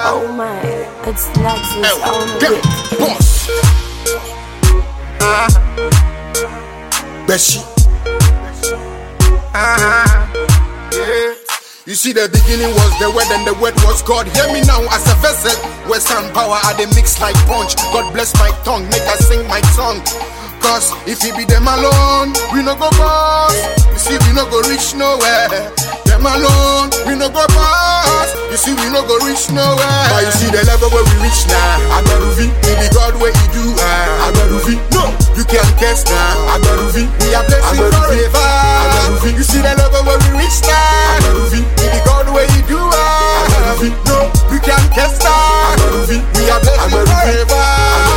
Oh my, it's Lexus on the bit. Boss. Beshi. Yeah. You see, the beginning was the word and the word was God. Hear me now as a vessel. Western power are they mix like punch. God bless my tongue, make I sing my song. Cause if it be them alone, we no go pass. You see, we no go reach nowhere. Them alone, we no go pass. You see, we no go reach nowhere. But you see the level where we reach now. Agaruvi, it be God where he do. Agaruvi, no, you can't guess now. Agaruvi, we are blessing forever. Agaruvi, you see the level where we reach now. Agaruvi, it be God where he do. Agaruvi, no, you can't guess now. Agaruvi, we are blessing forever.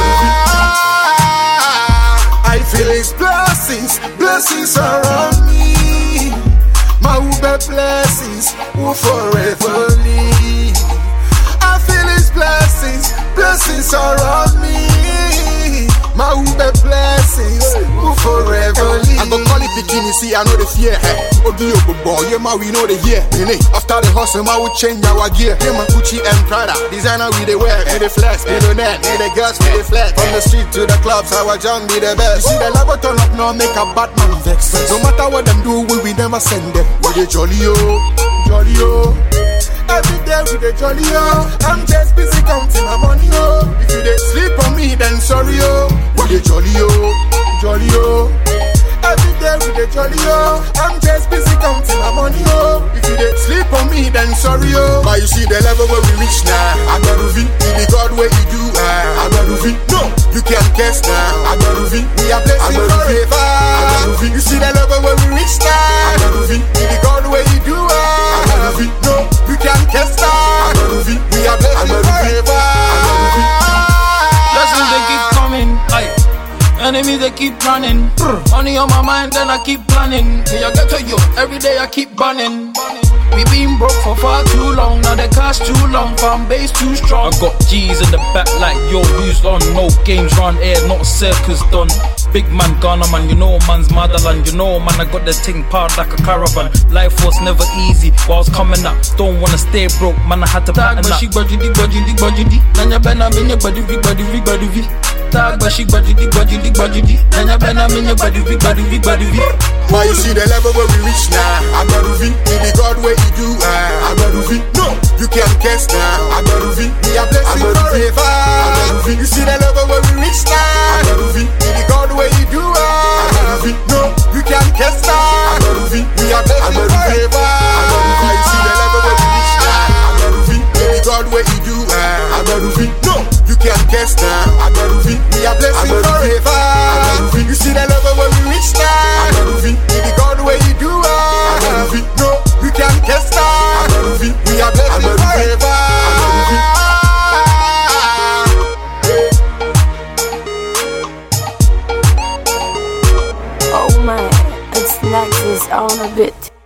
I feel his blessings, blessings around me. My Uber blessings will forever live. I feel his blessings, blessings around me. My Uber blessings will forever live. I go call it bikini, see I know the fear. Odio boy, yeah ma we know the year. After the hustle, I will change our gear. Yeah, my Gucci and Prada, designer we they wear. We the flex, we the net, we the girls we the flex. From the street to the clubs, our jam be the best. You see the level turn up now, make a Batman vex. No matter what them do, we never send them. We the jolly jolly every day we the jolly I'm just busy counting my money If you dey sleep on me, then sorry We the jolly jolly every day we the jolly I'm just busy counting my money If you dey sleep on me, then sorry But you see the level where we reach now. Agaruvi, it be God where he do. Agaruvi, no, you can't guess now. Agaruvi, we are blessing forever. Agaruvi, you see the level where we reach now. Agaruvi, it be God where he do. Agaruvi, no, you can't guess now. Agaruvi, we are blessing forever. Blessings they keep coming, aye. Enemies they keep running. Money on my mind, then I keep planning. Till I get to you, every day I keep burning. We been broke for far too long. Now the cash too long, fan base too strong. I got G's in the back like yo, who's on? No games round air, not circus done. Big man Ghana man, you know man's motherland. You know man, I got the thing powered like a caravan. Life was never easy while I was coming up. Don't wanna stay broke, man, I had to pattern up. Nanya bena minya body vi. Tag but she body Nanya bena minya body vi. Why you see the level where we reach now? Agaruvi, it be God where he do. Agaruvi, no, you can't guess now. Agaruvi, we are blessing forever. Agaruvi, you see the level where we reach now. Agaruvi, it be God where he do. Agaruvi, no, you can't guess now. Agaruvi, we are blessing forever. Agaruvi, you see the level where we reach now. Agaruvi, it be God where he do. Agaruvi, no, you can't guess now. Agaruvi, we are blessing forever. Agaruvi, you see the level where we reach now. Agaruvi, it be God where he do. Agaruvi, no, you can't guess now. Agaruvi, we are blessing forever. Oh my, it's Lexus on a bit.